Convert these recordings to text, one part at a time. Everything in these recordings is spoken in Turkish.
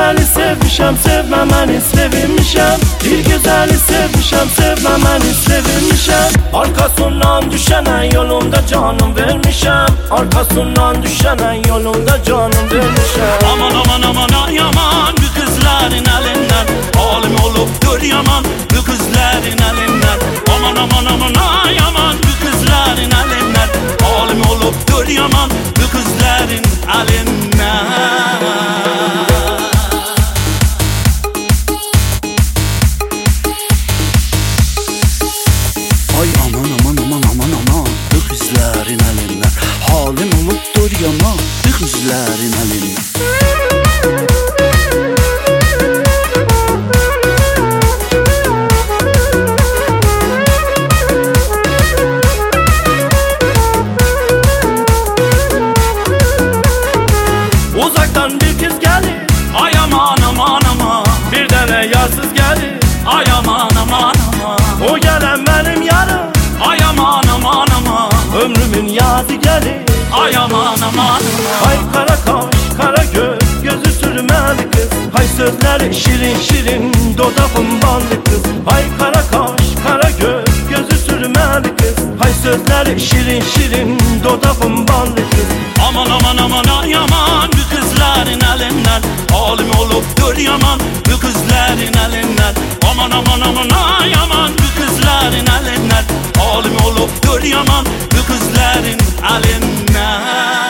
güzeli sevmişem, sevmemeni sevinmişem. Bir güzeli sevmişem, sevmemeni sevinmişem. Arkasından düşene yolunda canım vermişem. Arkasından düşene yolunda canım vermişem. Aman aman aman ay aman bu kızların elinden. Halim olup dur yaman bu kızların elinden. Aman aman aman ay aman bu kızların elinden. Halim olup dur yaman bu kızların elinden. Ay aman aman aman aman aman bu kızların elinden. Halim olup dur yaman bu kızların elinden. Uzaktan bir kız gelir, Ay aman aman aman bir tane yarsız gelir. ay aman aman aman. O gelen benim yarım, Ay aman aman aman ömrümün yazı gelir. ay aman aman. Hay kara kaş, kara göz, gözü sürmeli kız. Hay sözleri şirin şirin, dodağın ballı kız. Hay kara kaş, kara göz, gözü sürmeli kız. Hay sözleri şirin şirin, dodağın ballı kız. Aman aman aman ay aman bu kızların elinden. Halim olup dur yaman bu kızların elinden. Aman aman aman ay aman bu kızların elinden. Halim olup dur yaman bu kızların elinden.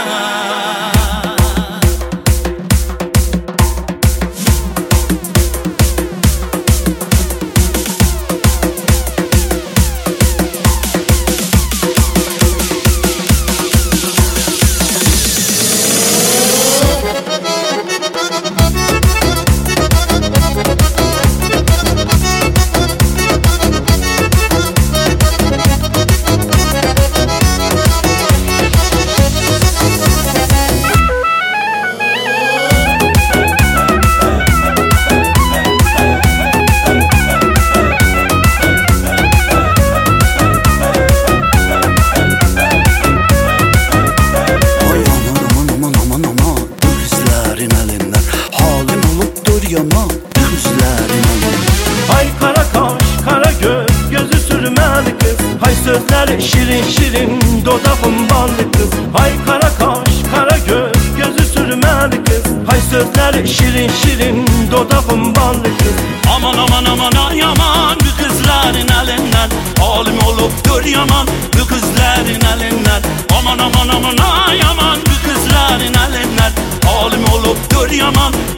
Yaman bu kızların elinden. Hay kara kaş, kara göz, gözü sürmeli kız. Hay sözleri şirin şirin, dodağın ballı kız. Hay kara kaş, kara göz, gözü sürmeli kız. Hay sözleri şirin şirin, dodağın ballı kız. Aman aman aman ay aman bu kızların elinden. Halim olup dur yaman bu kızların elinden. Aman aman aman ay aman bu kızların elinden. Halim olup dur yaman